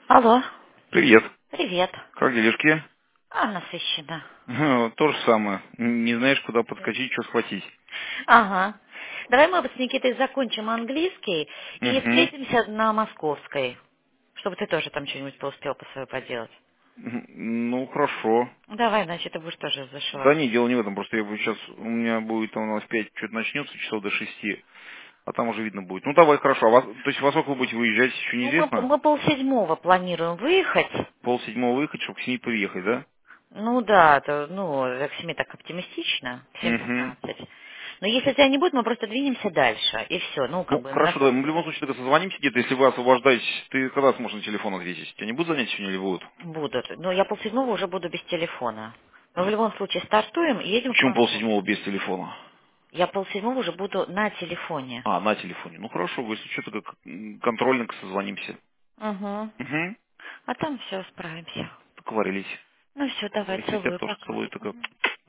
Алло. Привет. Привет. Как делишки? Насыщенно. То же самое. Не знаешь, куда подскочить, что схватить. Ага. Давай мы с Никитой закончим английский и Угу. встретимся на Московской, чтобы ты тоже там что-нибудь успел по своему поделать. Ну, хорошо. Давай, значит, ты будешь тоже Да зашивать. не, дело не в этом. Просто я бы сейчас, у меня будет там у нас 5 что-то начнется, часов до 6, а там уже видно будет. Ну, давай, хорошо. То есть во сколько вы будете выезжать, еще Ну, мы, неизвестно? мы полседьмого планируем выехать. Полседьмого выехать, чтобы к 7 приехать, да? Ну да, к 7 так оптимистично, в Угу. 7:15. Но если тебя не будет, мы просто двинемся дальше. И все. Ну, Ну, как бы хорошо, давай. Мы в любом случае тогда созвонимся где-то, если вы освобождаетесь. Ты когда сможешь на телефон ответить? Тебя не будут занятия сегодня или будут? будут. Но я полседьмого уже буду без телефона. Но в любом случае стартуем и едем к Почему Московской. полседьмого без телефона? Я полседьмого уже буду на телефоне. А, на телефоне. Ну хорошо, если что-то как контрольно созвонимся. Угу. Угу. А там все, справимся. Договорились. Ну все, давай, Если тебя целую, тоже пока. целую, только